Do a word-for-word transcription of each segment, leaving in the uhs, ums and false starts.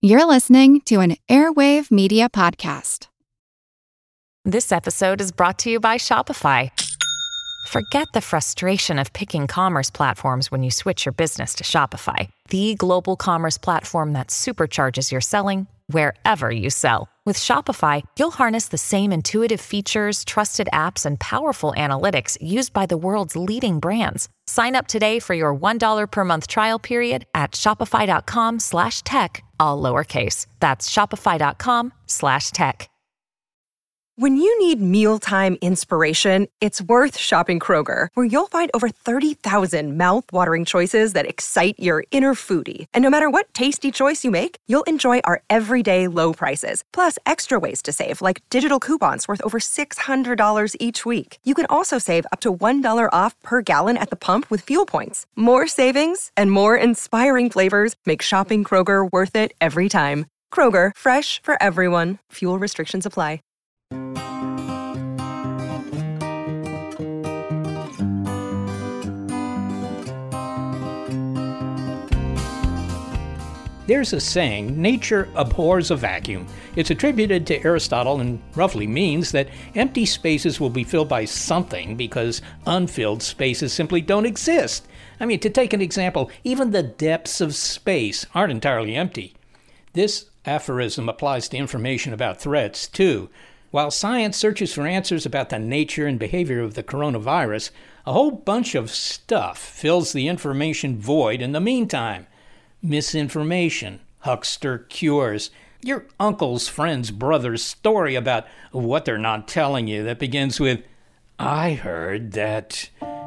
You're listening to an Airwave Media Podcast. This episode is brought to you by Shopify. Forget the frustration of picking commerce platforms when you switch your business to Shopify, the global commerce platform that supercharges your selling wherever you sell. With Shopify, you'll harness the same intuitive features, trusted apps, and powerful analytics used by the world's leading brands. Sign up today for your one dollar per month trial period at shopify.com slash tech, all lowercase. That's shopify.com slash tech. When you need mealtime inspiration, it's worth shopping Kroger, where you'll find over thirty thousand mouth-watering choices that excite your inner foodie. And no matter what tasty choice you make, you'll enjoy our everyday low prices, plus extra ways to save, like digital coupons worth over six hundred dollars each week. You can also save up to one dollar off per gallon at the pump with fuel points. More savings and more inspiring flavors make shopping Kroger worth it every time. Kroger, fresh for everyone. Fuel restrictions apply. There's a saying, nature abhors a vacuum. It's attributed to Aristotle and roughly means that empty spaces will be filled by something because unfilled spaces simply don't exist. I mean, to take an example, even the depths of space aren't entirely empty. This aphorism applies to information about threats, too. While science searches for answers about the nature and behavior of the coronavirus, a whole bunch of stuff fills the information void in the meantime. Misinformation, huckster cures, your uncle's friend's brother's story about what they're not telling you that begins with, I heard that...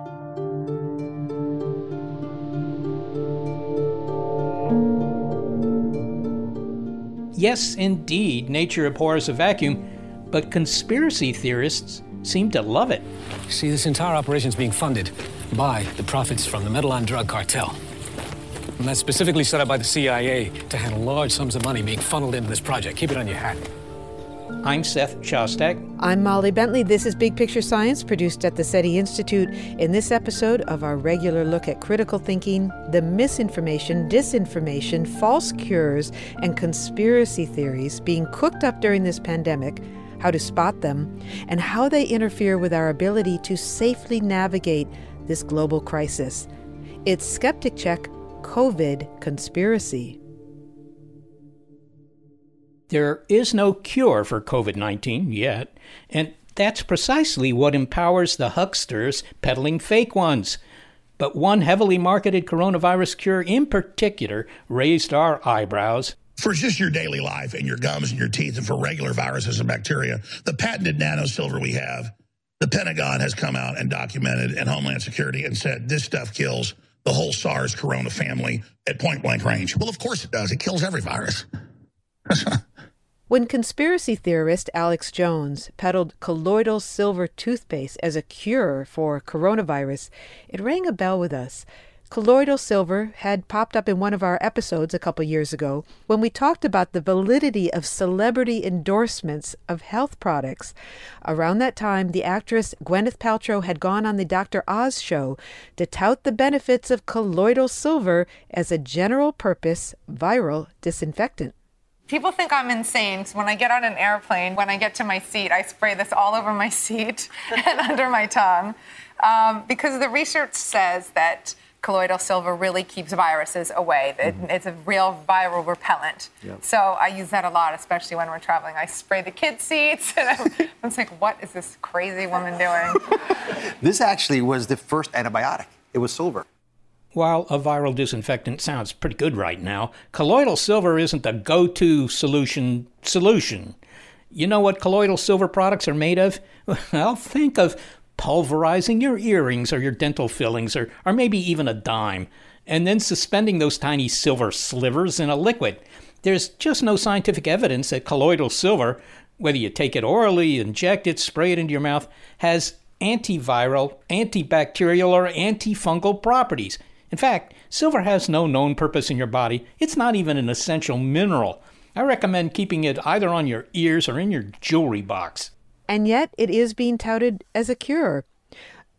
Yes, indeed, nature abhors a vacuum, but conspiracy theorists seem to love it. See, this entire operation is being funded by the profits from the Meadowland drug cartel. And that's specifically set up by the C I A to handle large sums of money being funneled into this project. Keep it on your hat. I'm Seth Shostak. I'm Molly Bentley. This is Big Picture Science, produced at the SETI Institute. In this episode of our regular look at critical thinking, the misinformation, disinformation, false cures, and conspiracy theories being cooked up during this pandemic, how to spot them, and how they interfere with our ability to safely navigate this global crisis. It's Skeptic Check COVID Conspiracy. There is no cure for covid nineteen yet, and that's precisely what empowers the hucksters peddling fake ones. But one heavily marketed coronavirus cure in particular raised our eyebrows. For just your daily life and your gums and your teeth and for regular viruses and bacteria, the patented nanosilver we have, the Pentagon has come out and documented, and Homeland Security, and said this stuff kills the whole SARS corona family at point-blank range. Well, of course it does. It kills every virus. When conspiracy theorist Alex Jones peddled colloidal silver toothpaste as a cure for coronavirus, it rang a bell with us. Colloidal silver had popped up in one of our episodes a couple years ago when we talked about the validity of celebrity endorsements of health products. Around that time, the actress Gwyneth Paltrow had gone on the Doctor Oz show to tout the benefits of colloidal silver as a general-purpose viral disinfectant. People think I'm insane because when I get on an airplane, when I get to my seat, I spray this all over my seat and under my tongue um, because the research says that colloidal silver really keeps viruses away. It, mm-hmm. It's a real viral repellent. Yep. So I use that a lot, especially when we're traveling. I spray the kids' seats, and I'm, I'm like, what is this crazy woman doing? This actually was the first antibiotic. It was silver. While a viral disinfectant sounds pretty good right now, colloidal silver isn't the go-to solution solution. You know what colloidal silver products are made of? Well, think of pulverizing your earrings or your dental fillings or, or maybe even a dime, and then suspending those tiny silver slivers in a liquid. There's just no scientific evidence that colloidal silver, whether you take it orally, inject it, spray it into your mouth, has antiviral, antibacterial, or antifungal properties. In fact, silver has no known purpose in your body. It's not even an essential mineral. I recommend keeping it either on your ears or in your jewelry box. And yet it is being touted as a cure.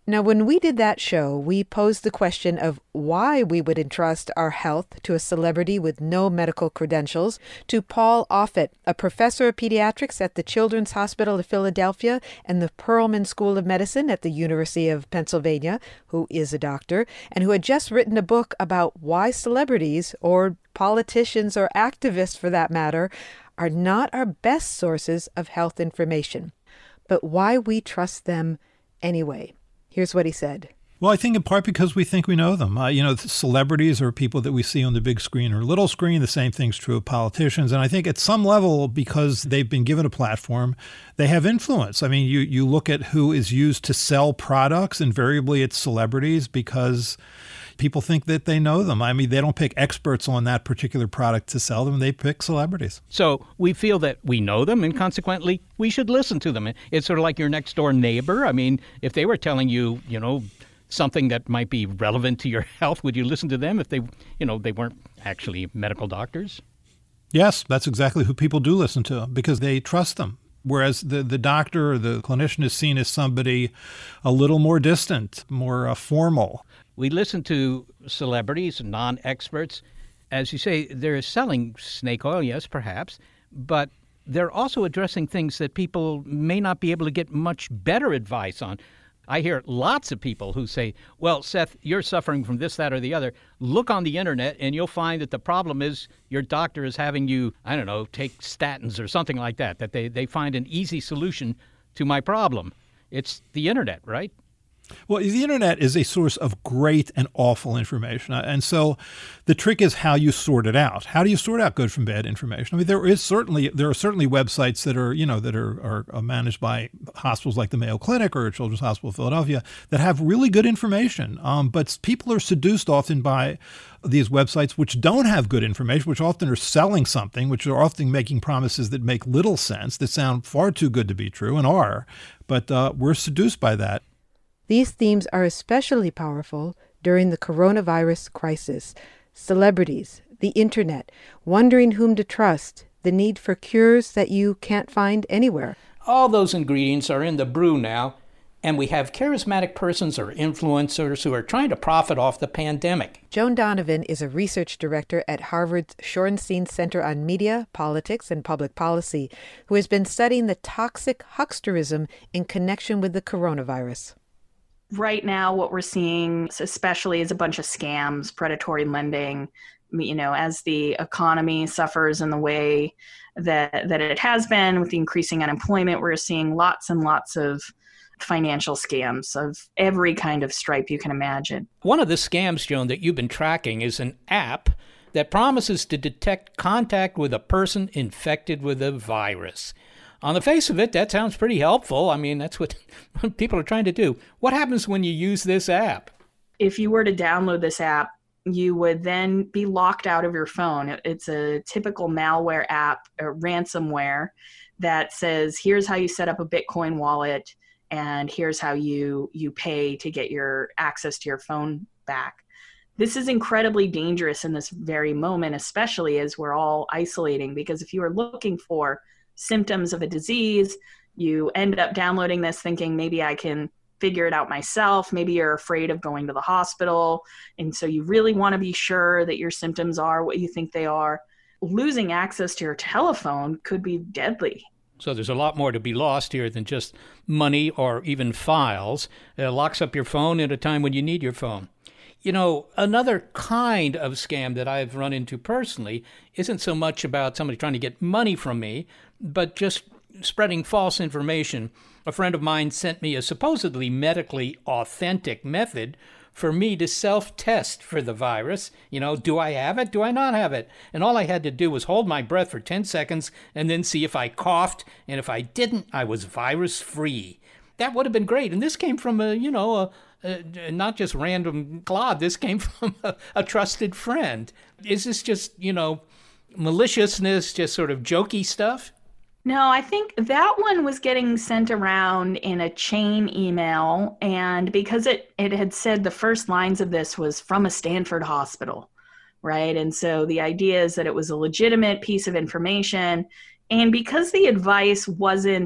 Now, when we did that show, we posed the question of why we would entrust our health to a celebrity with no medical credentials to Paul Offit, a professor of pediatrics at the Children's Hospital of Philadelphia and the Perelman School of Medicine at the University of Pennsylvania, who is a doctor, and who had just written a book about why celebrities, or politicians or activists for that matter, are not our best sources of health information, but why we trust them anyway. Here's what he said. Well, I think in part because we think we know them. Uh, you know, celebrities are people that we see on the big screen or little screen. The same thing's true of politicians. And I think at some level, because they've been given a platform, they have influence. I mean, you, you look at who is used to sell products. Invariably, it's celebrities because people think that they know them. I mean, they don't pick experts on that particular product to sell them. They pick celebrities. So we feel that we know them, and consequently, we should listen to them. It's sort of like your next door neighbor. I mean, if they were telling you, you know, something that might be relevant to your health, would you listen to them if they, you know, they weren't actually medical doctors? Yes, that's exactly who people do listen to because they trust them. Whereas the, the doctor or the clinician is seen as somebody a little more distant, more uh, formal. We listen to celebrities, non-experts. As you say, they're selling snake oil, yes, perhaps, but they're also addressing things that people may not be able to get much better advice on. I hear lots of people who say, well, Seth, you're suffering from this, that, or the other. Look on the internet and you'll find that the problem is your doctor is having you, I don't know, take statins or something like that, that they, they find an easy solution to my problem. It's the internet, right? Well, the internet is a source of great and awful information. And so the trick is how you sort it out. How do you sort out good from bad information? I mean, there is certainly there are certainly websites that are, you know, that are, are managed by hospitals like the Mayo Clinic or Children's Hospital of Philadelphia that have really good information. Um, but people are seduced often by these websites which don't have good information, which often are selling something, which are often making promises that make little sense, that sound far too good to be true and are. But uh, we're seduced by that. These themes are especially powerful during the coronavirus crisis. Celebrities, the internet, wondering whom to trust, the need for cures that you can't find anywhere. All those ingredients are in the brew now, and we have charismatic persons or influencers who are trying to profit off the pandemic. Joan Donovan is a research director at Harvard's Shorenstein Center on Media, Politics, and Public Policy, who has been studying the toxic hucksterism in connection with the coronavirus. Right now, what we're seeing, especially, is a bunch of scams, predatory lending. You know, as the economy suffers in the way that that it has been with the increasing unemployment, we're seeing lots and lots of financial scams of every kind of stripe you can imagine. One of the scams, Joan, that you've been tracking is an app that promises to detect contact with a person infected with a virus. On the face of it, that sounds pretty helpful. I mean, that's what people are trying to do. What happens when you use this app? If you were to download this app, you would then be locked out of your phone. It's a typical malware app, or ransomware, that says, here's how you set up a Bitcoin wallet, and here's how you, you pay to get your access to your phone back. This is incredibly dangerous in this very moment, especially as we're all isolating, because if you are looking for symptoms of a disease, you end up downloading this thinking maybe I can figure it out myself. Maybe you're afraid of going to the hospital. And so you really want to be sure that your symptoms are what you think they are. Losing access to your telephone could be deadly. So there's a lot more to be lost here than just money or even files. It locks up your phone at a time when you need your phone. You know, another kind of scam that I've run into personally isn't so much about somebody trying to get money from me, but just spreading false information. A friend of mine sent me a supposedly medically authentic method for me to self-test for the virus. You know, do I have it? Do I not have it? And all I had to do was hold my breath for ten seconds and then see if I coughed. And if I didn't, I was virus-free. That would have been great. And this came from a, you know, a, a, not just random clod. This came from a, a trusted friend. Is this just, you know, maliciousness, just sort of jokey stuff? No, I think that one was getting sent around in a chain email. And because it, it had said the first lines of this was from a Stanford hospital, right? And so the idea is that it was a legitimate piece of information. And because the advice wasn't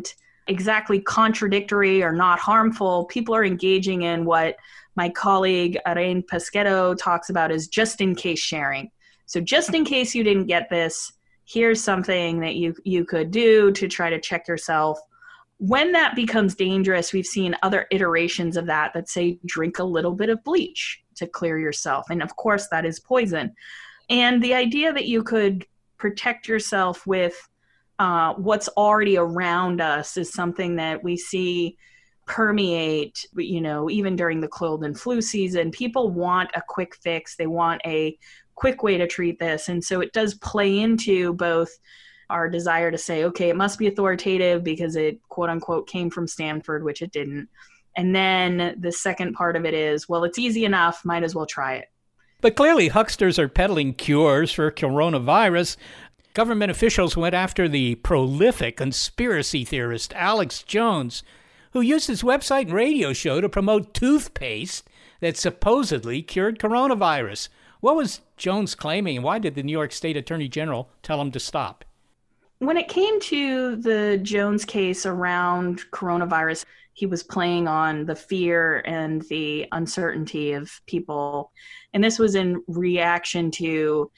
exactly contradictory or not harmful. People are engaging in what my colleague Arain Pesquero talks about as just in case sharing. So just in case you didn't get this, here's something that you you could do to try to check yourself. When that becomes dangerous, we've seen other iterations of that that say drink a little bit of bleach to clear yourself. And of course, that is poison. And the idea that you could protect yourself with uh, what's already around us is something that we see permeate, you know, even during the cold and flu season. People want a quick fix. They want a quick way to treat this. And so it does play into both our desire to say, okay, it must be authoritative because it quote unquote came from Stanford, which it didn't. And then the second part of it is, well, it's easy enough, might as well try it. But clearly hucksters are peddling cures for coronavirus. Government officials went after the prolific conspiracy theorist Alex Jones, who used his website and radio show to promote toothpaste that supposedly cured coronavirus. What was Jones claiming, and why did the New York State Attorney General tell him to stop? When it came to the Jones case around coronavirus, he was playing on the fear and the uncertainty of people. And this was in reaction to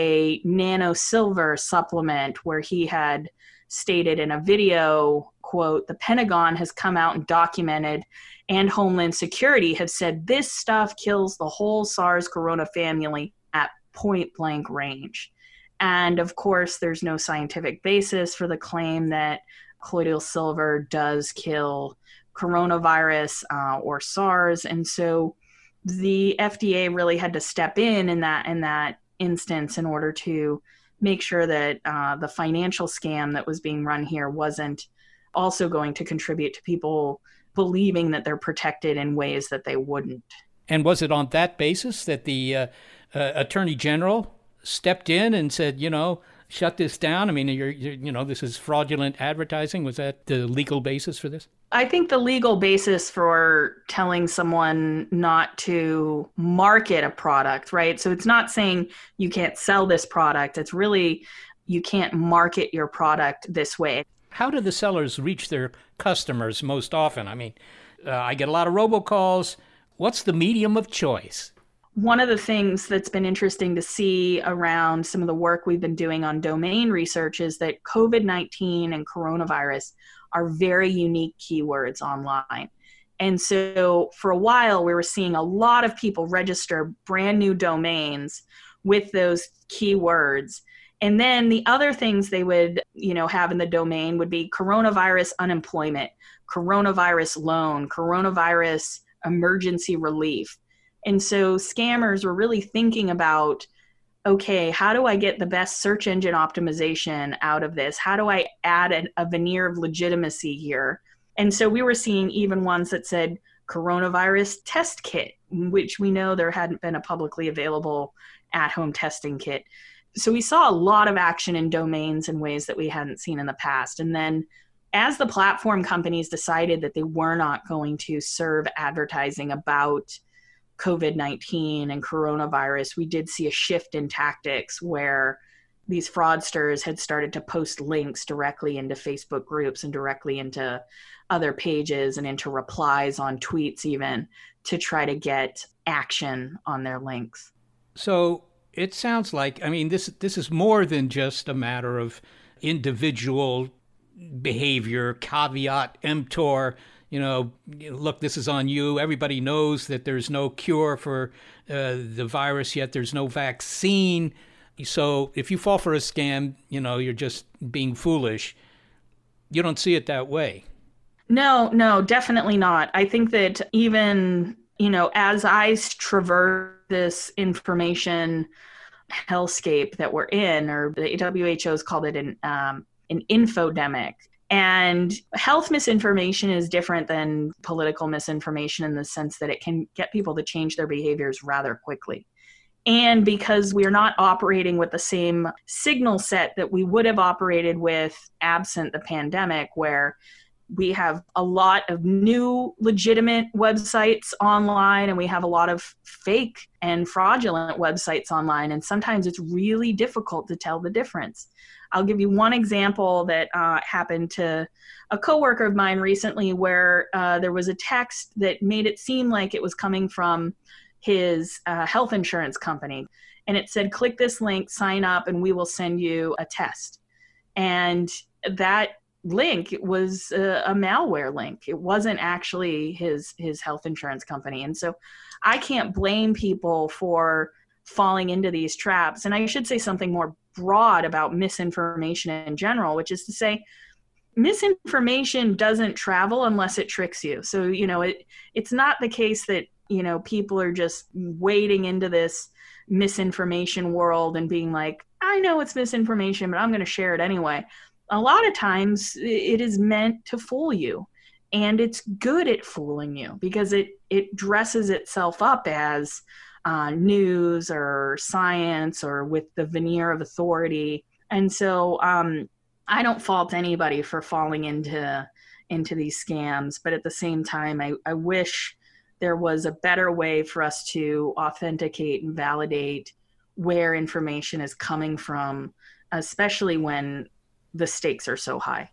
a nano silver supplement where he had stated in a video, quote, the Pentagon has come out and documented, and Homeland Security have said this stuff kills the whole SARS corona family at point blank range. And of course, there's no scientific basis for the claim that colloidal silver does kill coronavirus uh, or SARS. And so the F D A really had to step in in that in that instance in order to make sure that uh, the financial scam that was being run here wasn't also going to contribute to people believing that they're protected in ways that they wouldn't. And was it on that basis that the uh, uh, Attorney General stepped in and said, you know, shut this down? I mean, you're, you're, you know, this is fraudulent advertising. Was that the legal basis for this? I think the legal basis for telling someone not to market a product, right? So it's not saying you can't sell this product. It's really you can't market your product this way. How do the sellers reach their customers most often? I mean, uh, I get a lot of robocalls. What's the medium of choice? One of the things that's been interesting to see around some of the work we've been doing on domain research is that COVID nineteen and coronavirus are very unique keywords online. And so for a while, we were seeing a lot of people register brand new domains with those keywords. And then the other things they would, you know, have in the domain would be coronavirus unemployment, coronavirus loan, coronavirus emergency relief. And so scammers were really thinking about, okay, how do I get the best search engine optimization out of this? How do I add a, a veneer of legitimacy here? And so we were seeing even ones that said coronavirus test kit, which we know there hadn't been a publicly available at-home testing kit. So we saw a lot of action in domains in ways that we hadn't seen in the past. And then as the platform companies decided that they were not going to serve advertising about COVID nineteen and coronavirus, we did see a shift in tactics where these fraudsters had started to post links directly into Facebook groups and directly into other pages and into replies on tweets even to try to get action on their links. So it sounds like, I mean, this this is more than just a matter of individual behavior, caveat emptor. You know, look, this is on you. Everybody knows that there's no cure for uh, the virus yet. There's no vaccine. So if you fall for a scam, you know, you're just being foolish. You don't see it that way. No, no, definitely not. I think that even, you know, as I traverse this information hellscape that we're in, or the W H O's called it an, um, an infodemic. And health misinformation is different than political misinformation in the sense that it can get people to change their behaviors rather quickly. And because we're not operating with the same signal set that we would have operated with absent the pandemic, where We have a lot of new legitimate websites online, and we have a lot of fake and fraudulent websites online. And sometimes it's really difficult to tell the difference. I'll give you one example that uh, happened to a coworker of mine recently, where uh, there was a text that made it seem like it was coming from his uh, health insurance company. And it said, click this link, sign up, and we will send you a test. And that link was a, a malware link. It wasn't actually his his health insurance company. And so I can't blame people for falling into these traps. And I should say something more broad about misinformation in general, which is to say misinformation doesn't travel unless it tricks you. So, you know, it it's not the case that, you know, people are just wading into this misinformation world and being like, I know it's misinformation, but I'm going to share it anyway. A lot of times it is meant to fool you, and it's good at fooling you because it, it dresses itself up as uh, news or science or with the veneer of authority. And so um, I don't fault anybody for falling into, into these scams, but at the same time, I, I wish there was a better way for us to authenticate and validate where information is coming from, especially when the stakes are so high.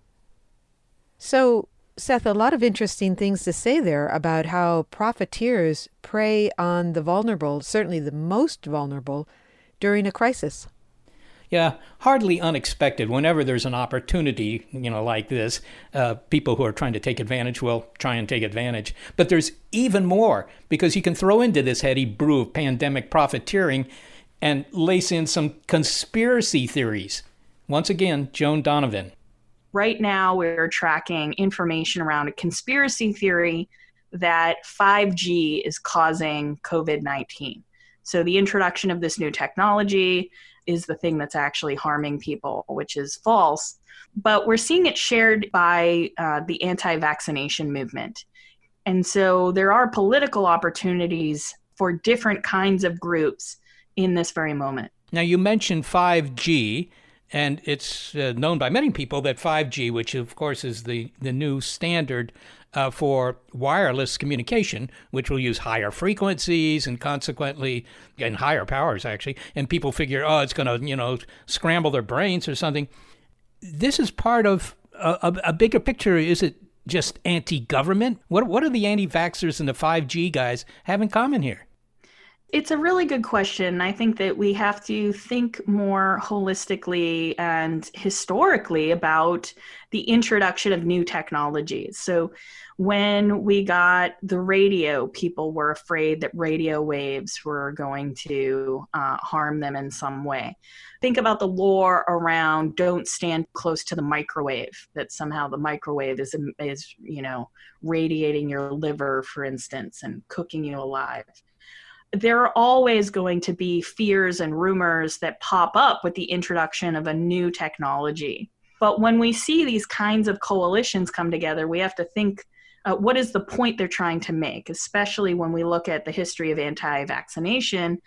So, Seth, a lot of interesting things to say there about how profiteers prey on the vulnerable, certainly the most vulnerable, during a crisis. Yeah, hardly unexpected. Whenever there's an opportunity, you know, like this, uh, people who are trying to take advantage will try and take advantage. But there's even more, because you can throw into this heady brew of pandemic profiteering and lace in some conspiracy theories. Once again, Joan Donovan. Right now, we're tracking information around a conspiracy theory that five G is causing COVID nineteen. So the introduction of this new technology is the thing that's actually harming people, which is false. But we're seeing it shared by uh, the anti-vaccination movement. And so there are political opportunities for different kinds of groups in this very moment. Now, you mentioned five G. And it's uh, known by many people that five G, which of course is the, the new standard uh, for wireless communication, which will use higher frequencies and consequently, and higher powers actually, and people figure, oh, it's going to, you know, scramble their brains or something. This is part of a, a, a bigger picture. Is it just anti-government? What, what do the anti-vaxxers and the five G guys have in common here? It's a really good question. I think that we have to think more holistically and historically about the introduction of new technologies. So when we got the radio, people were afraid that radio waves were going to uh, harm them in some way. Think about the lore around don't stand close to the microwave, that somehow the microwave is, is you know, radiating your liver, for instance, and cooking you alive. There are always going to be fears and rumors that pop up with the introduction of a new technology. But when we see these kinds of coalitions come together, we have to think, uh, what is the point they're trying to make, especially when we look at the history of anti-vaccination.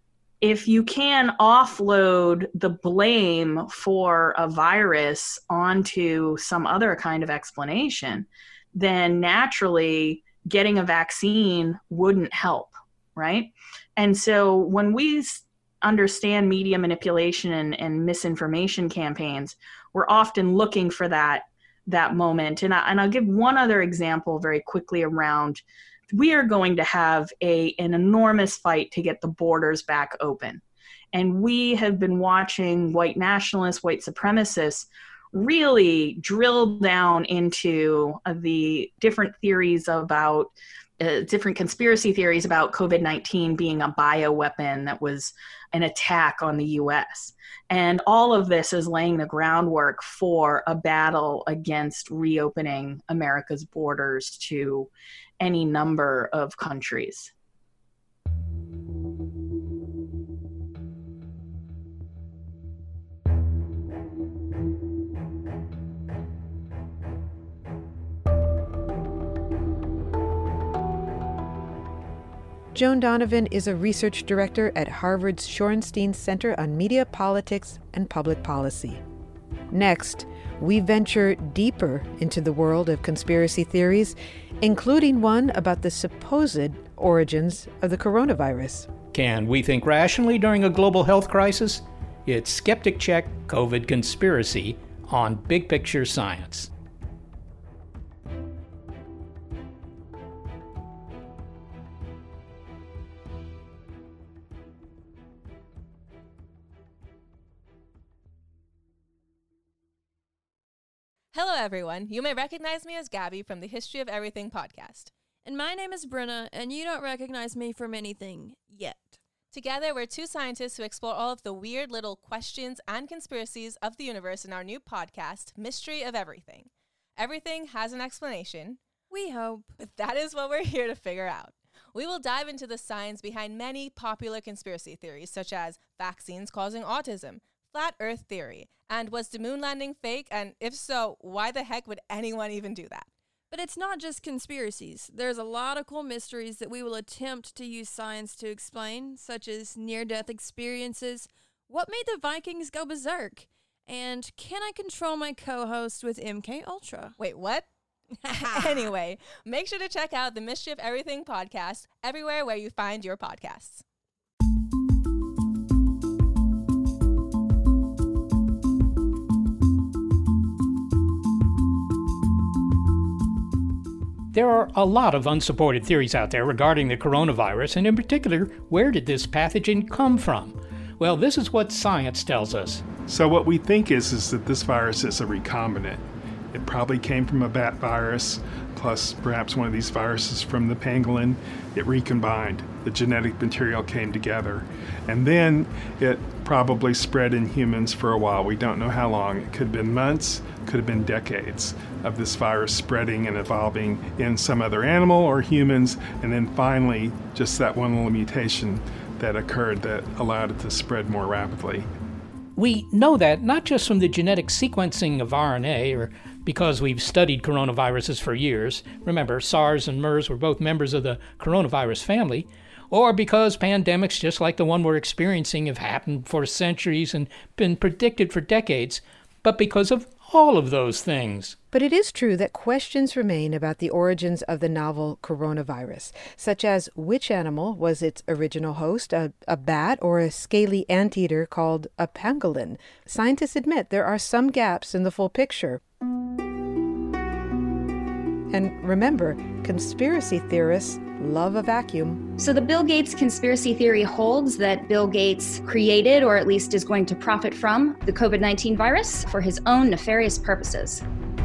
If you can offload the blame for a virus onto some other kind of explanation, then naturally getting a vaccine wouldn't help. Right? And so when we understand media manipulation and, and misinformation campaigns, we're often looking for that, that moment. And, I, and I'll give one other example very quickly around, we are going to have a, an enormous fight to get the borders back open. And we have been watching white nationalists, white supremacists really drill down into the different theories about Uh, different conspiracy theories about COVID nineteen being a bioweapon that was an attack on the U S. And all of this is laying the groundwork for a battle against reopening America's borders to any number of countries. Joan Donovan is a research director at Harvard's Shorenstein Center on Media, Politics, and Public Policy. Next, we venture deeper into the world of conspiracy theories, including one about the supposed origins of the coronavirus. Can we think rationally during a global health crisis? It's Skeptic Check COVID Conspiracy on Big Picture Science. Hello, everyone. You may recognize me as Gabby from the History of Everything podcast. And my name is Brenna, and you don't recognize me from anything yet. Together, we're two scientists who explore all of the weird little questions and conspiracies of the universe in our new podcast, Mystery of Everything. Everything has an explanation. We hope. But that is what we're here to figure out. We will dive into the science behind many popular conspiracy theories, such as vaccines causing autism, flat Earth theory, and was the moon landing fake? And if so, why the heck would anyone even do that? But it's not just conspiracies. There's a lot of cool mysteries that we will attempt to use science to explain, such as near-death experiences, what made the Vikings go berserk, and can I control my co-host with M K Ultra? Wait, what? Anyway, make sure to check out the Mystery of Everything podcast everywhere where you find your podcasts. There are a lot of unsupported theories out there regarding the coronavirus, and in particular, where did this pathogen come from? Well, this is what science tells us. So what we think is, is that this virus is a recombinant. It probably came from a bat virus, plus perhaps one of these viruses from the pangolin. It recombined. The genetic material came together. And then it probably spread in humans for a while. We don't know how long. It could have been months, could have been decades of this virus spreading and evolving in some other animal or humans, and then finally just that one little mutation that occurred that allowed it to spread more rapidly. We know that not just from the genetic sequencing of R N A, or because we've studied coronaviruses for years. Remember, SARS and MERS were both members of the coronavirus family, or because pandemics just like the one we're experiencing have happened for centuries and been predicted for decades, but because of all of those things. But it is true that questions remain about the origins of the novel coronavirus, such as which animal was its original host, a, a bat or a scaly anteater called a pangolin. Scientists admit there are some gaps in the full picture. And remember, conspiracy theorists love a vacuum. So the Bill Gates conspiracy theory holds that Bill Gates created, or at least is going to profit from, the COVID nineteen virus for his own nefarious purposes.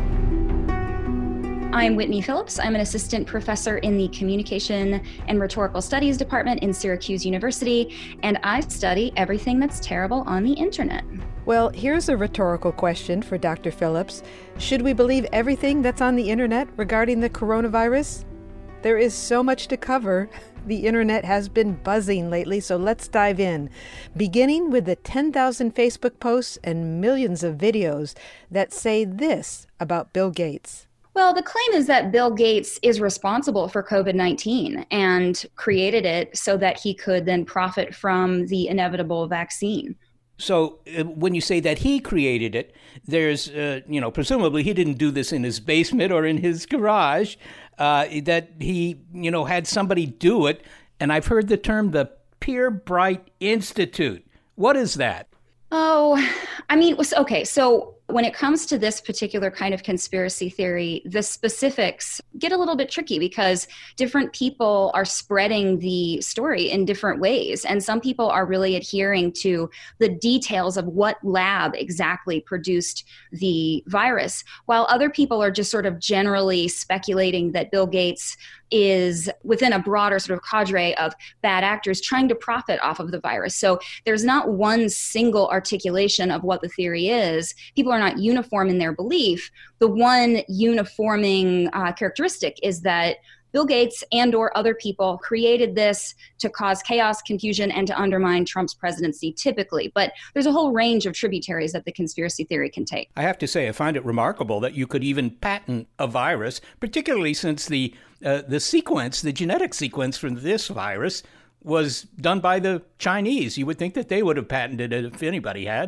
I'm Whitney Phillips. I'm an assistant professor in the Communication and Rhetorical Studies Department in Syracuse University, and I study everything that's terrible on the internet. Well, here's a rhetorical question for Doctor Phillips. Should we believe everything that's on the internet regarding the coronavirus? There is so much to cover. The internet has been buzzing lately, so let's dive in. Beginning with the ten thousand Facebook posts and millions of videos that say this about Bill Gates. Well, the claim is that Bill Gates is responsible for COVID nineteen and created it so that he could then profit from the inevitable vaccine. So uh, when you say that he created it, there's, uh, you know, presumably he didn't do this in his basement or in his garage, uh, that he, you know, had somebody do it. And I've heard the term the Peer Bright Institute. What is that? Oh, I mean, okay, so when it comes to this particular kind of conspiracy theory, the specifics get a little bit tricky because different people are spreading the story in different ways. And some people are really adhering to the details of what lab exactly produced the virus, while other people are just sort of generally speculating that Bill Gates is within a broader sort of cadre of bad actors trying to profit off of the virus. So there's not one single articulation of what the theory is. People are not uniform in their belief. The one uniforming uh, characteristic is that Bill Gates and or other people created this to cause chaos, confusion, and to undermine Trump's presidency typically. But there's a whole range of tributaries that the conspiracy theory can take. I have to say, I find it remarkable that you could even patent a virus, particularly since the uh, the sequence, the genetic sequence from this virus was done by the Chinese. You would think that they would have patented it if anybody had.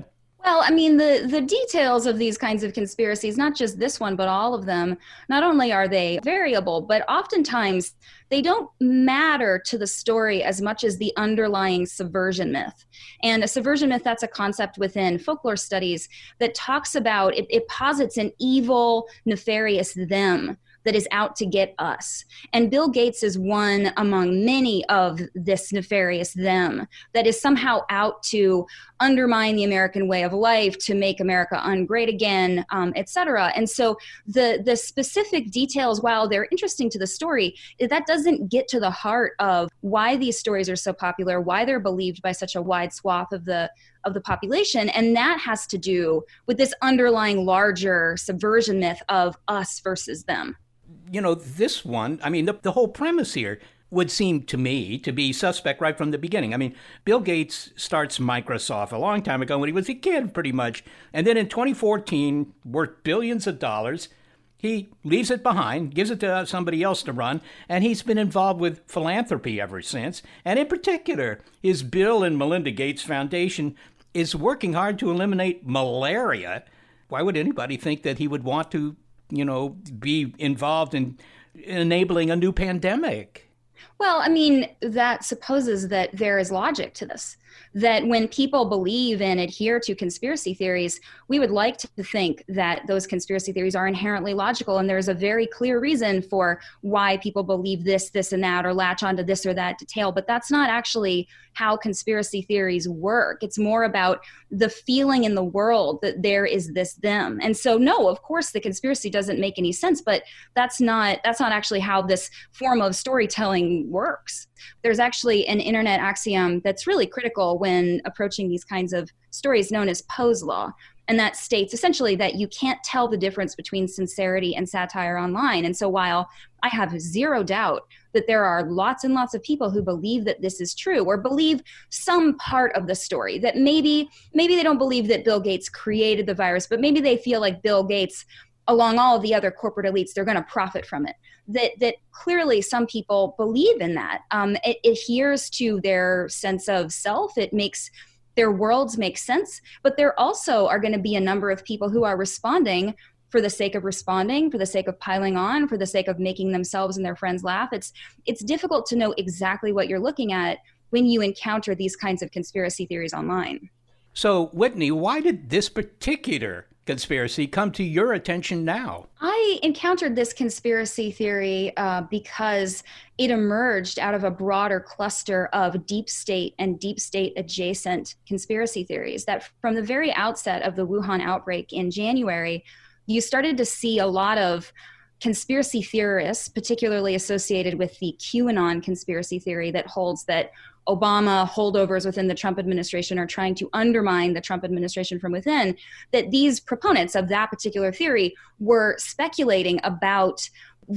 Well, I mean, the, the details of these kinds of conspiracies, not just this one, but all of them, not only are they variable, but oftentimes they don't matter to the story as much as the underlying subversion myth. And a subversion myth, that's a concept within folklore studies that talks about, it, it posits an evil, nefarious them that is out to get us. And Bill Gates is one among many of this nefarious them that is somehow out to undermine the American way of life, to make America ungreat again, um, et cetera. And so the, the specific details, while they're interesting to the story, that doesn't get to the heart of why these stories are so popular, why they're believed by such a wide swath of the of the population. And that has to do with this underlying larger subversion myth of us versus them. You know, this one, I mean, the, the whole premise here would seem to me to be suspect right from the beginning. I mean, Bill Gates starts Microsoft a long time ago when he was a kid, pretty much. And then in twenty fourteen, worth billions of dollars, he leaves it behind, gives it to somebody else to run, and he's been involved with philanthropy ever since. And in particular, his Bill and Melinda Gates Foundation is working hard to eliminate malaria. Why would anybody think that he would want to, you know, be involved in enabling a new pandemic? Well, I mean, that supposes that there is logic to this, that when people believe and adhere to conspiracy theories, we would like to think that those conspiracy theories are inherently logical. And there's a very clear reason for why people believe this, this, and that, or latch onto this or that detail. But that's not actually how conspiracy theories work. It's more about the feeling in the world that there is this them. And so, no, of course, the conspiracy doesn't make any sense, but that's not that's not actually how this form of storytelling works. There's actually an internet axiom that's really critical when approaching these kinds of stories known as Poe's law. And that states essentially that you can't tell the difference between sincerity and satire online. And so while I have zero doubt that there are lots and lots of people who believe that this is true, or believe some part of the story, that maybe maybe they don't believe that Bill Gates created the virus, but maybe they feel like Bill Gates, along all of the other corporate elites, they're going to profit from it. That that clearly some people believe in that. Um, it adheres to their sense of self. It makes their worlds make sense. But there also are going to be a number of people who are responding for the sake of responding, for the sake of piling on, for the sake of making themselves and their friends laugh. It's it's difficult to know exactly what you're looking at when you encounter these kinds of conspiracy theories online. So, Whitney, why did this particular conspiracy come to your attention now? I encountered this conspiracy theory uh, because it emerged out of a broader cluster of deep state and deep state adjacent conspiracy theories that from the very outset of the Wuhan outbreak in January, you started to see a lot of conspiracy theorists, particularly associated with the QAnon conspiracy theory that holds that Obama holdovers within the Trump administration are trying to undermine the Trump administration from within, that these proponents of that particular theory were speculating about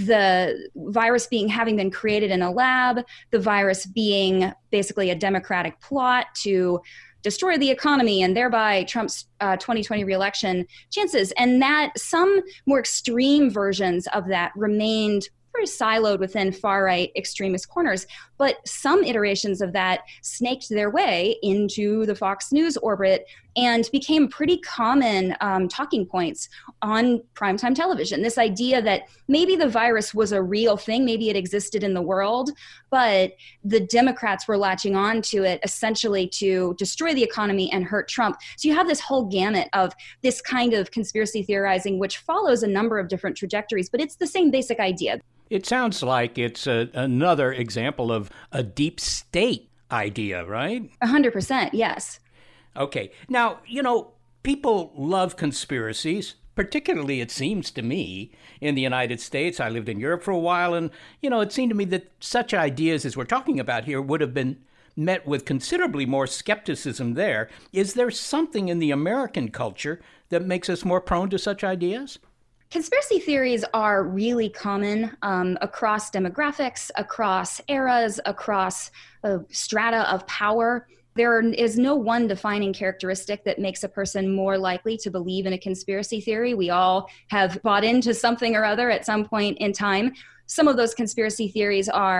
the virus being having been created in a lab, the virus being basically a Democratic plot to destroy the economy and thereby Trump's uh, twenty twenty reelection chances. And that some more extreme versions of that remained very siloed within far-right extremist corners, but some iterations of that snaked their way into the Fox News orbit and became pretty common um, talking points on primetime television. This idea that maybe the virus was a real thing, maybe it existed in the world, but the Democrats were latching on to it essentially to destroy the economy and hurt Trump. So you have this whole gamut of this kind of conspiracy theorizing, which follows a number of different trajectories, but it's the same basic idea. It sounds like it's a, another example of a deep state idea, right? A hundred percent, yes. Okay. Now, you know, people love conspiracies, particularly, it seems to me, in the United States. I lived in Europe for a while, and, you know, it seemed to me that such ideas as we're talking about here would have been met with considerably more skepticism there. Is there something in the American culture that makes us more prone to such ideas? Conspiracy theories are really common um, across demographics, across eras, across uh, strata of power. There is no one defining characteristic that makes a person more likely to believe in a conspiracy theory. We all have bought into something or other at some point in time. Some of those conspiracy theories are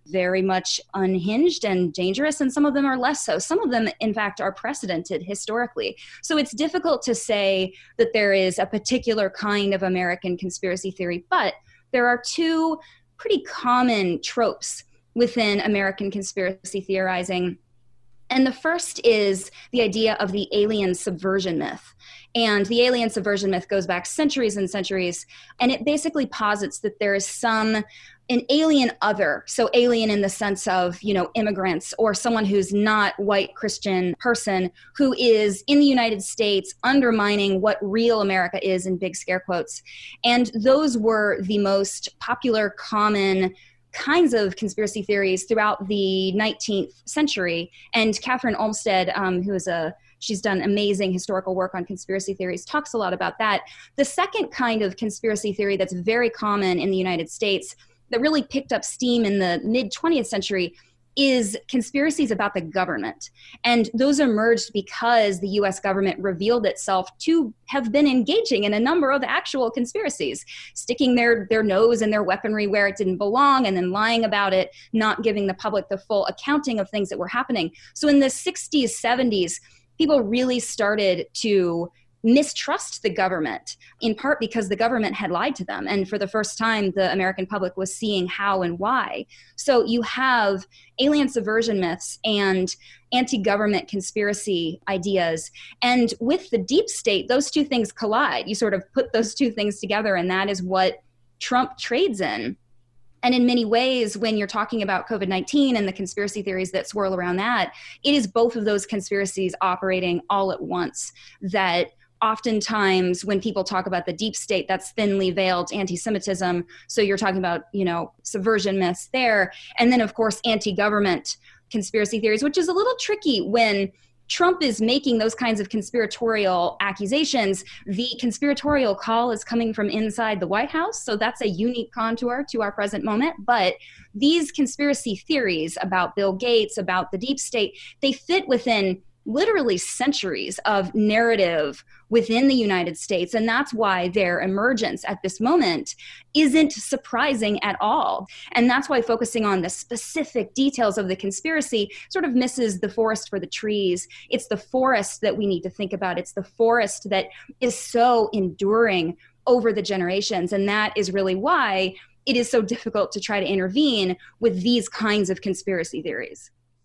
very much unhinged and dangerous, and some of them are less so. Some of them, in fact, are precedented historically. So it's difficult to say that there is a particular kind of American conspiracy theory, but there are two pretty common tropes within American conspiracy theorizing. And the first is the idea of the alien subversion myth. And the alien subversion myth goes back centuries and centuries, and it basically posits that there is some an alien other, so alien in the sense of, you know, immigrants or someone who's not white Christian person who is in the United States undermining what real America is, in big scare quotes. And those were the most popular, common kinds of conspiracy theories throughout the nineteenth century. And Catherine Olmsted, um, who is a She's done amazing historical work on conspiracy theories, talks a lot about that. The second kind of conspiracy theory that's very common in the United States that really picked up steam in the mid twentieth century is conspiracies about the government. And those emerged because the U S government revealed itself to have been engaging in a number of actual conspiracies, sticking their, their nose and their weaponry where it didn't belong, and then lying about it, not giving the public the full accounting of things that were happening. So in the sixties, seventies, people really started to mistrust the government, in part because the government had lied to them. And for the first time, the American public was seeing how and why. So you have alien subversion myths and anti-government conspiracy ideas. And with the deep state, those two things collide. You sort of put those two things together, and that is what Trump trades in. And in many ways, when you're talking about COVID nineteen and the conspiracy theories that swirl around that, it is both of those conspiracies operating all at once that oftentimes when people talk about the deep state, that's thinly veiled anti-Semitism. So you're talking about, you know, subversion myths there. And then, of course, anti-government conspiracy theories, which is a little tricky when Trump is making those kinds of conspiratorial accusations. The conspiratorial call is coming from inside the White House, so that's a unique contour to our present moment. But these conspiracy theories about Bill Gates, about the deep state, they fit within literally centuries of narrative within the United States. And that's why their emergence at this moment isn't surprising at all. And that's why focusing on the specific details of the conspiracy sort of misses the forest for the trees. It's the forest that we need to think about. It's the forest that is so enduring over the generations. And that is really why it is so difficult to try to intervene with these kinds of conspiracy theories.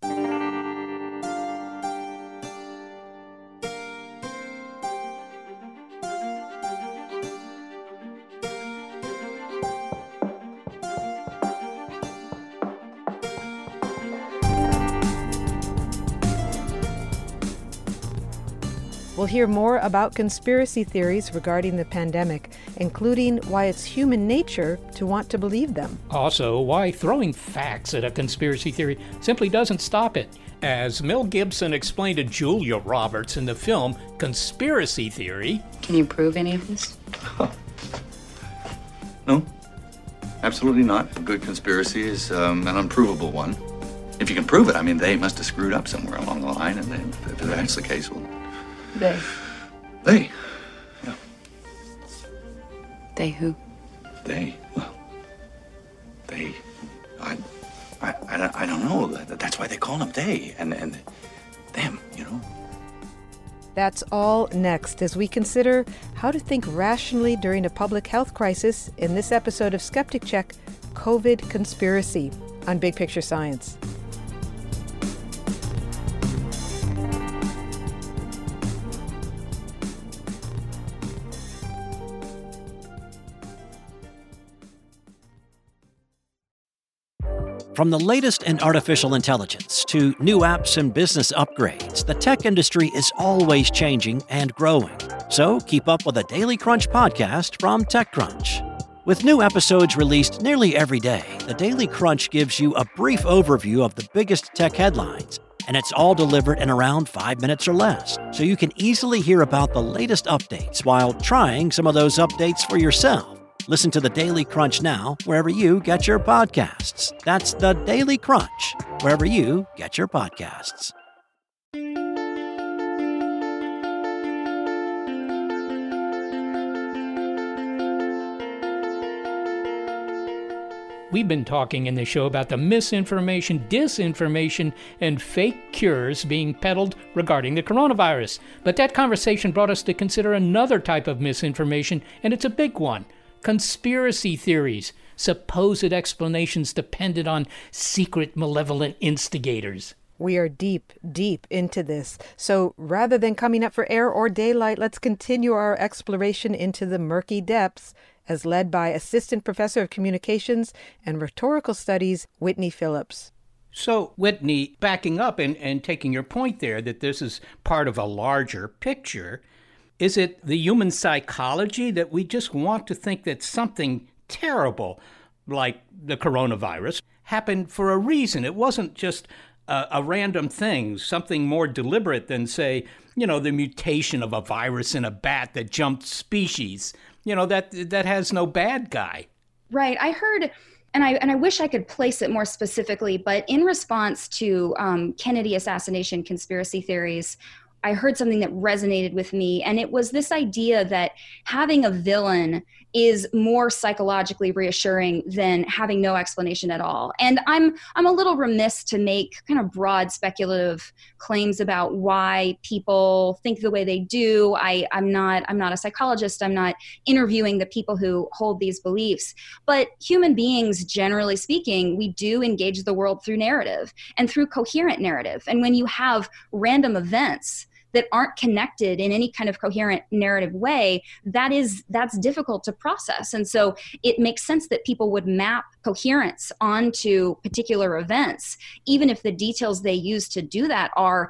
We'll hear more about conspiracy theories regarding the pandemic, including why it's human nature to want to believe them. Also, why throwing facts at a conspiracy theory simply doesn't stop it. As Mel Gibson explained to Julia Roberts in the film Conspiracy Theory. Can you prove any of this? No, absolutely not. A good conspiracy is um, an unprovable one. If you can prove it, I mean, they must have screwed up somewhere along the line, and then, if that's the case, well... They. They? Yeah. They who? They? Well, they... I... I, I, I don't know. That's why they call them they, and, and them, you know? That's all next as we consider how to think rationally during a public health crisis in this episode of Skeptic Check, COVID Conspiracy, on Big Picture Science. From the latest in artificial intelligence to new apps and business upgrades, the tech industry is always changing and growing. So keep up with the Daily Crunch podcast from TechCrunch. With new episodes released nearly every day, the Daily Crunch gives you a brief overview of the biggest tech headlines, and it's all delivered in around five minutes or less, so you can easily hear about the latest updates while trying some of those updates for yourself. Listen to the Daily Crunch now, wherever you get your podcasts. That's the Daily Crunch, wherever you get your podcasts. We've been talking in the show about the misinformation, disinformation, and fake cures being peddled regarding the coronavirus. But that conversation brought us to consider another type of misinformation, and it's a big one. Conspiracy theories, supposed explanations dependent on secret malevolent instigators. We are deep, deep into this. So rather than coming up for air or daylight, let's continue our exploration into the murky depths as led by Assistant Professor of Communications and Rhetorical Studies, Whitney Phillips. So, Whitney, backing up and, and taking your point there that this is part of a larger picture, is it the human psychology that we just want to think that something terrible, like the coronavirus, happened for a reason? It wasn't just a, a random thing, something more deliberate than, say, you know, the mutation of a virus in a bat that jumped species. You know, that that has no bad guy. Right. I heard, and I and I wish I could place it more specifically, but in response to um, Kennedy assassination conspiracy theories, I heard something that resonated with me, and it was this idea that having a villain is more psychologically reassuring than having no explanation at all. And I'm I'm a little remiss to make kind of broad speculative claims about why people think the way they do. I, I'm not I'm not a psychologist. I'm not interviewing the people who hold these beliefs. But human beings, generally speaking, we do engage the world through narrative and through coherent narrative. And when you have random events that aren't connected in any kind of coherent narrative way, that is, that's difficult to process. And so it makes sense that people would map coherence onto particular events, even if the details they use to do that are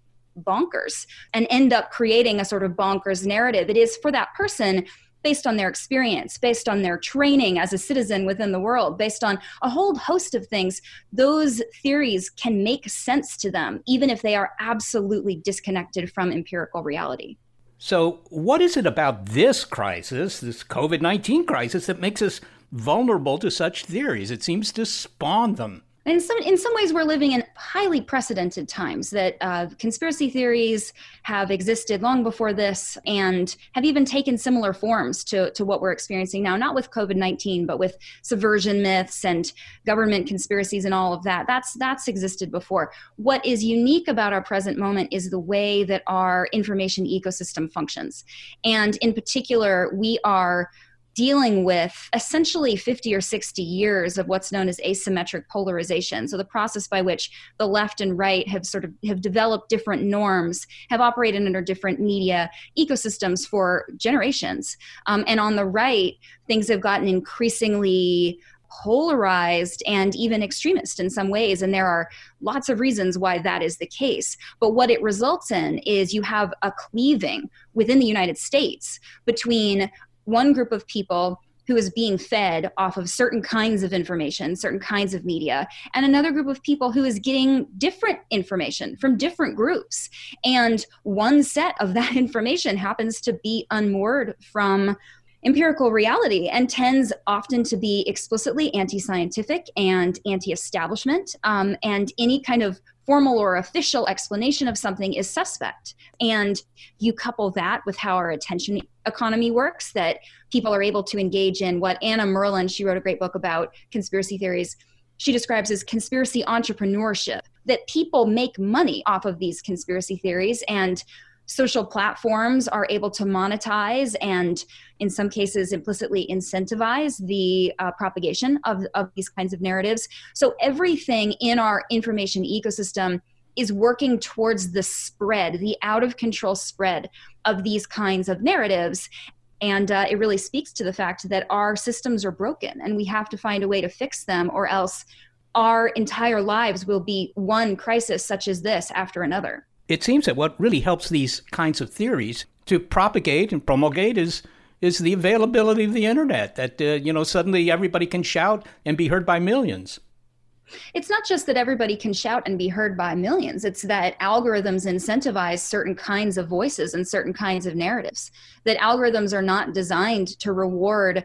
bonkers, and end up creating a sort of bonkers narrative. It is for that person based on their experience, based on their training as a citizen within the world, based on a whole host of things. Those theories can make sense to them, even if they are absolutely disconnected from empirical reality. So what is it about this crisis, this COVID nineteen crisis, that makes us vulnerable to such theories? It seems to spawn them. In some, in some ways, we're living in highly precedented times, that uh, conspiracy theories have existed long before this and have even taken similar forms to, to what we're experiencing now, not with COVID nineteen, but with subversion myths and government conspiracies and all of that. That's, that's existed before. What is unique about our present moment is the way that our information ecosystem functions. And in particular, we are dealing with essentially fifty or sixty years of what's known as asymmetric polarization. So the process by which the left and right have sort of have developed different norms, have operated under different media ecosystems for generations. Um, and on the right, things have gotten increasingly polarized and even extremist in some ways. And there are lots of reasons why that is the case. But what it results in is you have a cleaving within the United States between one group of people who is being fed off of certain kinds of information, certain kinds of media, and another group of people who is getting different information from different groups. And one set of that information happens to be unmoored from empirical reality and tends often to be explicitly anti-scientific and anti-establishment, um, and any kind of formal or official explanation of something is suspect. And you couple that with how our attention economy works, that people are able to engage in what Anna Merlan, she wrote a great book about conspiracy theories, she describes as conspiracy entrepreneurship, that people make money off of these conspiracy theories, and social platforms are able to monetize and in some cases implicitly incentivize the uh, propagation of, of these kinds of narratives. So everything in our information ecosystem is working towards the spread, the out of control spread of these kinds of narratives. And uh, it really speaks to the fact that our systems are broken and we have to find a way to fix them, or else our entire lives will be one crisis such as this after another. It seems that what really helps these kinds of theories to propagate and promulgate is is the availability of the internet, that, uh, you know, suddenly everybody can shout and be heard by millions. It's not just that everybody can shout and be heard by millions. It's that algorithms incentivize certain kinds of voices and certain kinds of narratives, that algorithms are not designed to reward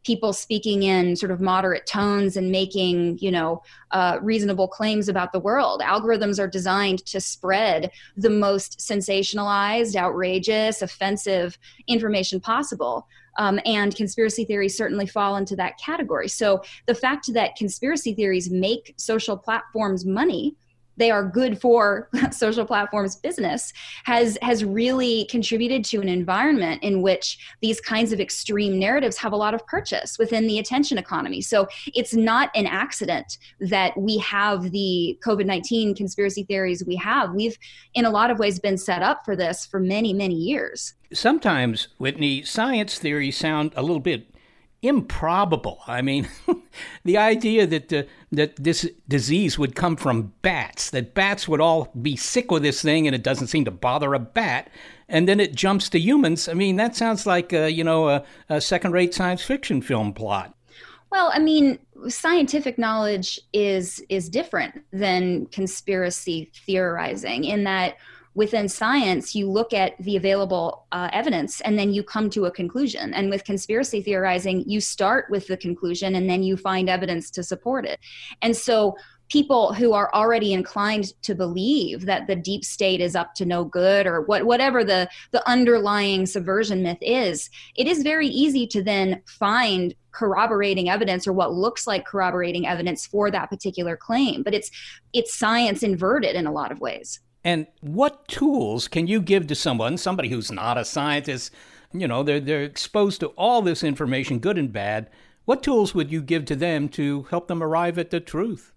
people speaking in sort of moderate tones and making, you know, uh, reasonable claims about the world. Algorithms are designed to spread the most sensationalized, outrageous, offensive information possible. Um, and conspiracy theories certainly fall into that category. So the fact that conspiracy theories make social platforms money, they are good for social platforms business, has has really contributed to an environment in which these kinds of extreme narratives have a lot of purchase within the attention economy. So it's not an accident that we have the COVID nineteen conspiracy theories we have. We've, in a lot of ways, been set up for this for many, many years. Sometimes, Whitney, science theories sound a little bit improbable. I mean, the idea that uh, that this disease would come from bats, that bats would all be sick with this thing and it doesn't seem to bother a bat, and then it jumps to humans. I mean, that sounds like, uh, you know, a, a second-rate science fiction film plot. Well, I mean, scientific knowledge is is different than conspiracy theorizing in that within science, you look at the available uh, evidence and then you come to a conclusion. And with conspiracy theorizing, you start with the conclusion and then you find evidence to support it. And so people who are already inclined to believe that the deep state is up to no good or what, whatever the, the underlying subversion myth is, it is very easy to then find corroborating evidence or what looks like corroborating evidence for that particular claim. But it's it's science inverted in a lot of ways. And what tools can you give to someone, somebody who's not a scientist, you know, they're, they're exposed to all this information, good and bad. What tools would you give to them to help them arrive at the truth?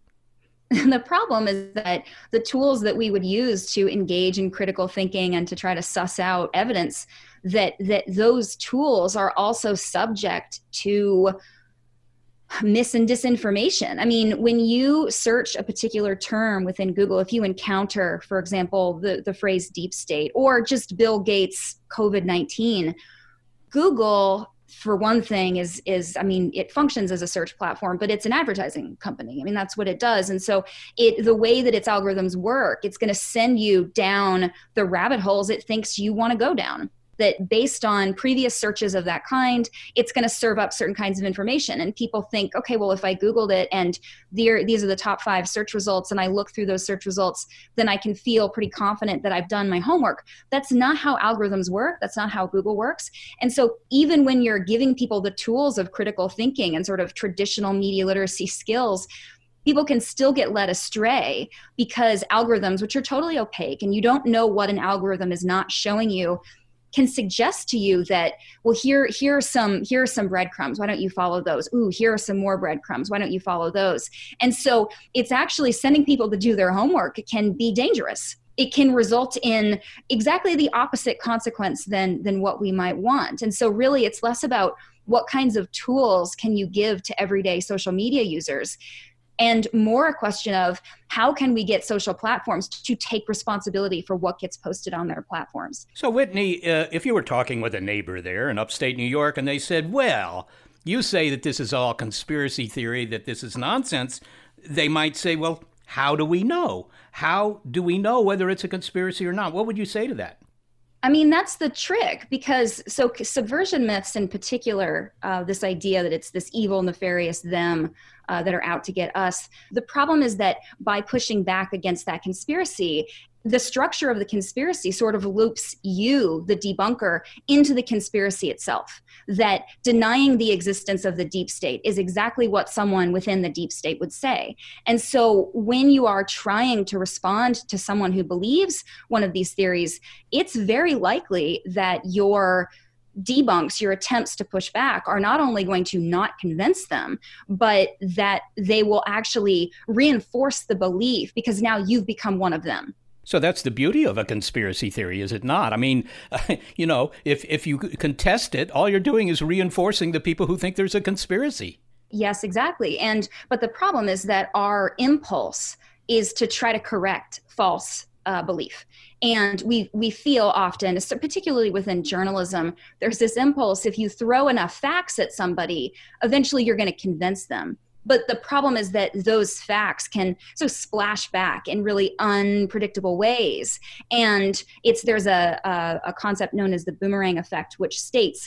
The problem is that the tools that we would use to engage in critical thinking and to try to suss out evidence, that that those tools are also subject to mis and disinformation. I mean, when you search a particular term within Google, if you encounter, for example, the, the phrase deep state or just Bill Gates COVID nineteen, Google, for one thing, is, is I mean, it functions as a search platform, but it's an advertising company. I mean, that's what it does. And so it the way that its algorithms work, it's going to send you down the rabbit holes it thinks you want to go down. That based on previous searches of that kind, it's going to serve up certain kinds of information. And people think, okay, well, if I Googled it and there, these are the top five search results and I look through those search results, then I can feel pretty confident that I've done my homework. That's not how algorithms work. That's not how Google works. And so even when you're giving people the tools of critical thinking and sort of traditional media literacy skills, people can still get led astray because algorithms, which are totally opaque, and you don't know what an algorithm is not showing you, can suggest to you that, well, here, here are some, here are some breadcrumbs. Why don't you follow those? Ooh, here are some more breadcrumbs. Why don't you follow those? And so it's actually sending people to do their homework. It can be dangerous. It can result in exactly the opposite consequence than, than what we might want. And so really it's less about what kinds of tools can you give to everyday social media users, and more a question of how can we get social platforms to take responsibility for what gets posted on their platforms. So, Whitney, uh, if you were talking with a neighbor there in upstate New York and they said, well, you say that this is all conspiracy theory, that this is nonsense, they might say, well, how do we know? How do we know whether it's a conspiracy or not? What would you say to that? I mean, that's the trick, because so subversion myths in particular, uh, this idea that it's this evil, nefarious them uh, that are out to get us. The problem is that by pushing back against that conspiracy, the structure of the conspiracy sort of loops you, the debunker, into the conspiracy itself. That denying the existence of the deep state is exactly what someone within the deep state would say. And so when you are trying to respond to someone who believes one of these theories, it's very likely that your debunks, your attempts to push back, are not only going to not convince them, but that they will actually reinforce the belief because now you've become one of them. So that's the beauty of a conspiracy theory, is it not? I mean, uh, you know, if, if you contest it, all you're doing is reinforcing the people who think there's a conspiracy. Yes, exactly. And but the problem is that our impulse is to try to correct false uh, belief. And we we feel often, particularly within journalism, there's this impulse, if you throw enough facts at somebody, eventually you're going to convince them. But the problem is that those facts can so splash back in really unpredictable ways. And it's there's a, a, a concept known as the boomerang effect, which states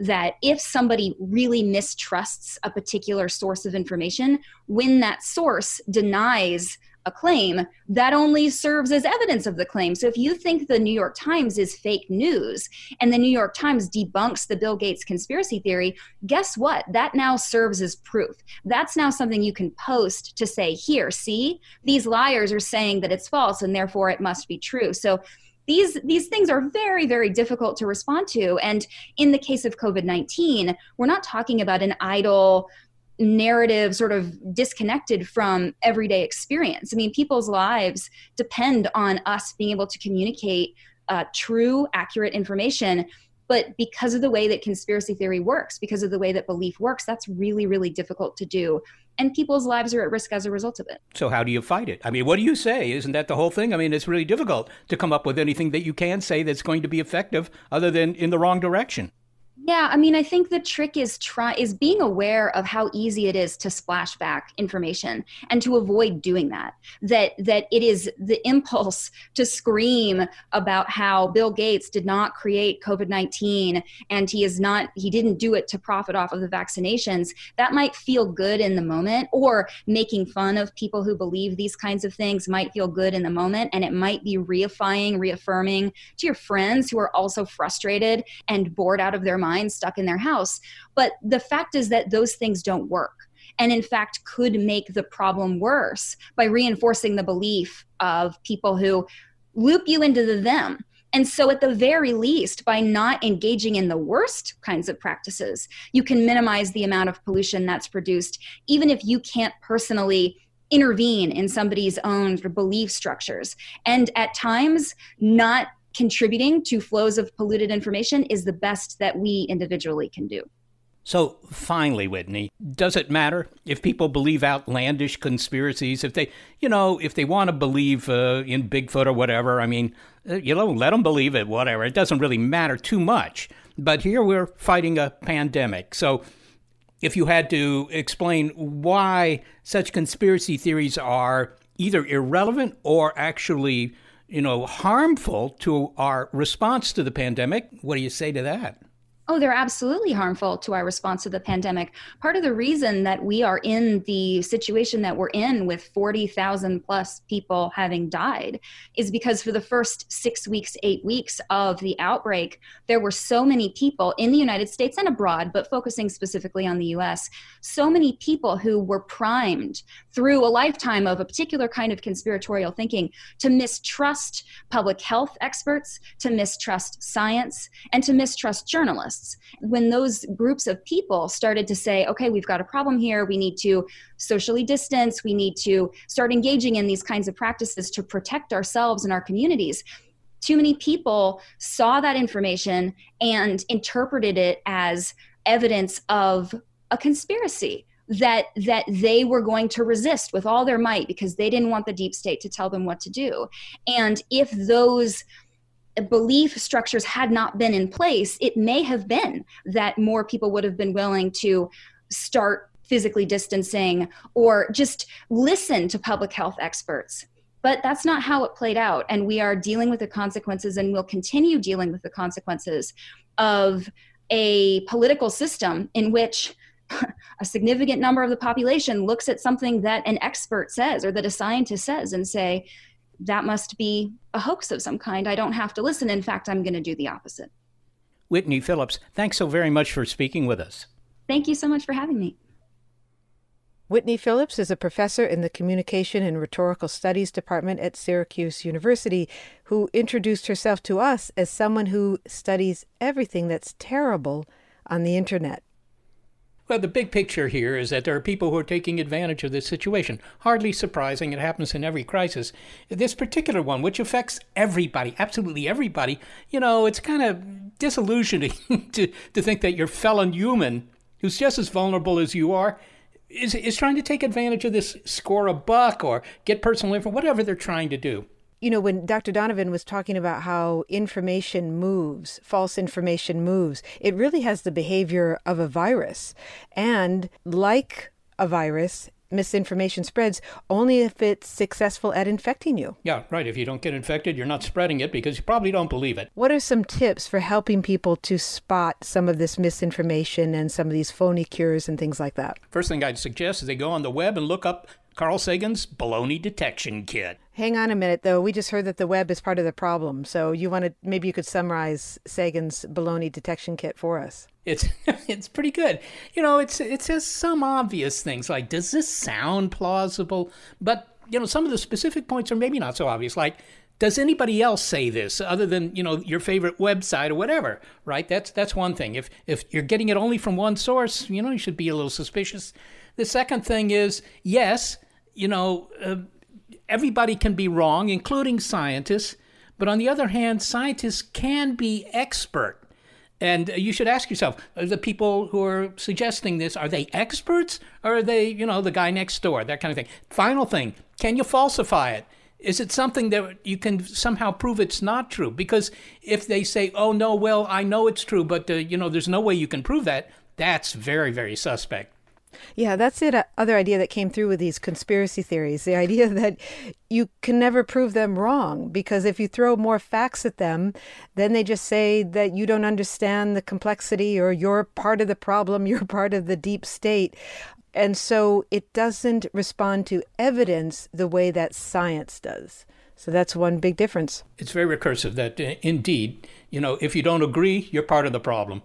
that if somebody really mistrusts a particular source of information, when that source denies a claim, that only serves as evidence of the claim. So if you think the New York Times is fake news and the New York Times debunks the Bill Gates conspiracy theory, guess what? That now serves as proof. That's now something you can post to say, here, see, these liars are saying that it's false and therefore it must be true. So These these things are very, very difficult to respond to. And in the case of COVID nineteen, we're not talking about an idle narrative sort of disconnected from everyday experience. I mean, people's lives depend on us being able to communicate uh, true, accurate information. But because of the way that conspiracy theory works, because of the way that belief works, that's really, really difficult to do. And people's lives are at risk as a result of it. So how do you fight it? I mean, what do you say? Isn't that the whole thing? I mean, it's really difficult to come up with anything that you can say that's going to be effective other than in the wrong direction. Yeah, I mean, I think the trick is try is being aware of how easy it is to splash back information and to avoid doing that. That that it is the impulse to scream about how Bill Gates did not create COVID nineteen and he is not he didn't do it to profit off of the vaccinations. That might feel good in the moment, or making fun of people who believe these kinds of things might feel good in the moment, and it might be reifying, reaffirming to your friends who are also frustrated and bored out of their minds, stuck in their house. But the fact is that those things don't work, and in fact could make the problem worse by reinforcing the belief of people who loop you into the them. And so at the very least, by not engaging in the worst kinds of practices, you can minimize the amount of pollution that's produced, even if you can't personally intervene in somebody's own belief structures. And at times, not contributing to flows of polluted information is the best that we individually can do. So finally, Whitney, does it matter if people believe outlandish conspiracies? If they, you know, if they want to believe uh, in Bigfoot or whatever, I mean, uh, you know, let them believe it, whatever. It doesn't really matter too much. But here we're fighting a pandemic. So if you had to explain why such conspiracy theories are either irrelevant or actually, you know, harmful to our response to the pandemic, what do you say to that? Oh, they're absolutely harmful to our response to the pandemic. Part of the reason that we are in the situation that we're in with forty thousand plus people having died is because for the first six weeks, eight weeks of the outbreak, there were so many people in the United States and abroad, but focusing specifically on the U S, so many people who were primed through a lifetime of a particular kind of conspiratorial thinking to mistrust public health experts, to mistrust science, and to mistrust journalists. When those groups of people started to say, okay, we've got a problem here, we need to socially distance, we need to start engaging in these kinds of practices to protect ourselves and our communities, too many people saw that information and interpreted it as evidence of a conspiracy that that they were going to resist with all their might because they didn't want the deep state to tell them what to do. And if those belief structures had not been in place, it may have been that more people would have been willing to start physically distancing or just listen to public health experts. But that's not how it played out. And we are dealing with the consequences, and will continue dealing with the consequences of a political system in which a significant number of the population looks at something that an expert says or that a scientist says and say, that must be a hoax of some kind. I don't have to listen. In fact, I'm going to do the opposite. Whitney Phillips, thanks so very much for speaking with us. Thank you so much for having me. Whitney Phillips is a professor in the Communication and Rhetorical Studies Department at Syracuse University, who introduced herself to us as someone who studies everything that's terrible on the internet. Well, the big picture here is that there are people who are taking advantage of this situation. Hardly surprising. It happens in every crisis. This particular one, which affects everybody, absolutely everybody, you know, it's kind of disillusioning to, to think that your fellow human, who's just as vulnerable as you are, is, is trying to take advantage of this, score a buck or get personal info, whatever they're trying to do. You know, when Doctor Donovan was talking about how information moves, false information moves, it really has the behavior of a virus. And like a virus, misinformation spreads only if it's successful at infecting you. Yeah, right. If you don't get infected, you're not spreading it because you probably don't believe it. What are some tips for helping people to spot some of this misinformation and some of these phony cures and things like that? First thing I'd suggest is they go on the web and look up Carl Sagan's baloney detection kit. Hang on a minute, though. We just heard that the web is part of the problem. So you want to, maybe you could summarize Sagan's baloney detection kit for us. It's it's pretty good. You know, it's it says some obvious things like, does this sound plausible? But, you know, some of the specific points are maybe not so obvious, like, does anybody else say this other than, you know, your favorite website or whatever, right? That's that's one thing. If if you're getting it only from one source, you know, you should be a little suspicious. The second thing is, yes, you know, uh, everybody can be wrong, including scientists. But on the other hand, scientists can be expert. And you should ask yourself, are the people who are suggesting this, are they experts or are they, you know, the guy next door, that kind of thing? Final thing, can you falsify it? Is it something that you can somehow prove it's not true? Because if they say, oh, no, well, I know it's true, but, uh, you know, there's no way you can prove that, that's very, very suspect. Yeah, that's it. Uh, other idea that came through with these conspiracy theories, the idea that you can never prove them wrong, because if you throw more facts at them, then they just say that you don't understand the complexity or you're part of the problem, you're part of the deep state. And so it doesn't respond to evidence the way that science does. So that's one big difference. It's very recursive that uh, indeed, you know, if you don't agree, you're part of the problem.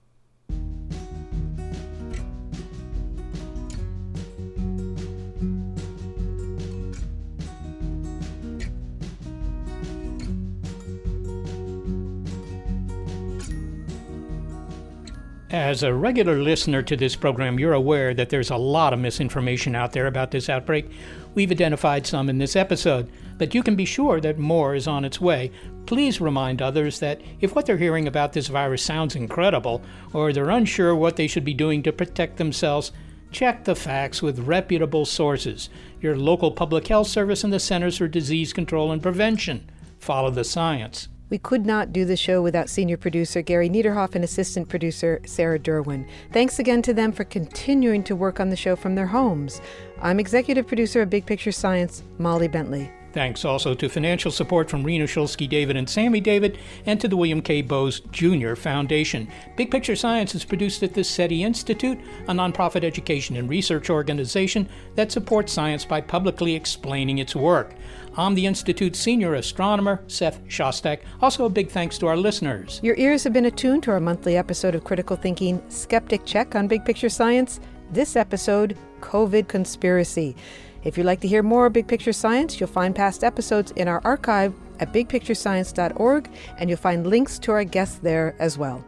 As a regular listener to this program, you're aware that there's a lot of misinformation out there about this outbreak. We've identified some in this episode, but you can be sure that more is on its way. Please remind others that if what they're hearing about this virus sounds incredible, or they're unsure what they should be doing to protect themselves, check the facts with reputable sources, your local public health service and the Centers for Disease Control and Prevention. Follow the science. We could not do the show without senior producer Gary Niederhoff and assistant producer Sarah Derwin. Thanks again to them for continuing to work on the show from their homes. I'm executive producer of Big Picture Science, Molly Bentley. Thanks also to financial support from Rena Shulsky David and Sammy David, and to the William K. Bowes Junior Foundation. Big Picture Science is produced at the SETI Institute, a nonprofit education and research organization that supports science by publicly explaining its work. I'm the Institute's senior astronomer, Seth Shostak. Also a big thanks to our listeners. Your ears have been attuned to our monthly episode of Critical Thinking Skeptic Check on Big Picture Science. This episode, COVID Conspiracy. If you'd like to hear more Big Picture Science, you'll find past episodes in our archive at big picture science dot org, and you'll find links to our guests there as well.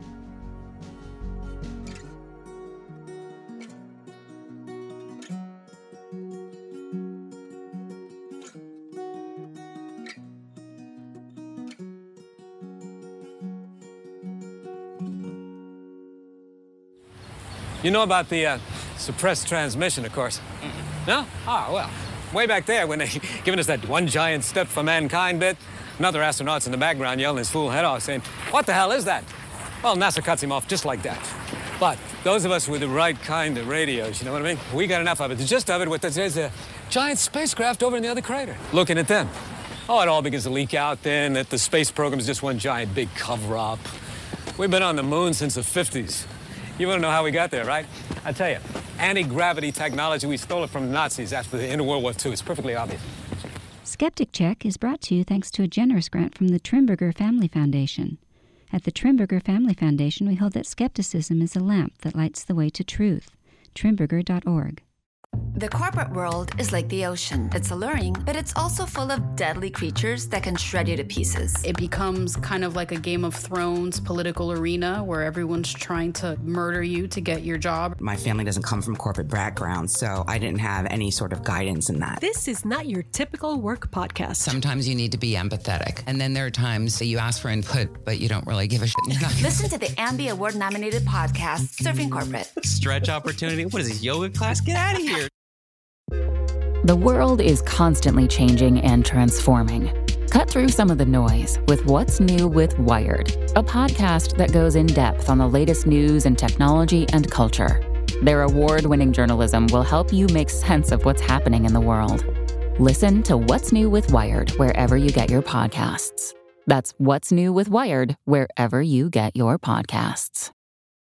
You know about the uh, suppressed transmission, of course. Mm-hmm. No? Ah, well, way back there when they given us that one giant step for mankind bit, another astronaut's in the background yelling his fool head off, saying, what the hell is that? Well, NASA cuts him off just like that. But those of us with the right kind of radios, you know what I mean? We got enough of it. The gist of it was that there's a giant spacecraft over in the other crater. Looking at them. Oh, it all begins to leak out then that the space program is just one giant big cover-up. We've been on the moon since the fifties. You want to know how we got there, right? I tell you, anti-gravity technology, we stole it from the Nazis after the end of World War Two. It's perfectly obvious. Skeptic Check is brought to you thanks to a generous grant from the Trimberger Family Foundation. At the Trimberger Family Foundation, we hold that skepticism is a lamp that lights the way to truth. Trimberger dot org. The corporate world is like the ocean. It's alluring, but it's also full of deadly creatures that can shred you to pieces. It becomes kind of like a Game of Thrones political arena where everyone's trying to murder you to get your job. My family doesn't come from corporate background, so I didn't have any sort of guidance in that. This is not your typical work podcast. Sometimes you need to be empathetic, and then there are times that you ask for input, but you don't really give a shit. Listen to the Ambie Award-nominated podcast, Surfing Corporate. Stretch opportunity? What is this, yoga class? Get out of here. The world is constantly changing and transforming. Cut through some of the noise with What's New with Wired, a podcast that goes in depth on the latest news in technology and culture. Their award-winning journalism will help you make sense of what's happening in the world. Listen to What's New with Wired wherever you get your podcasts. That's What's New with Wired wherever you get your podcasts.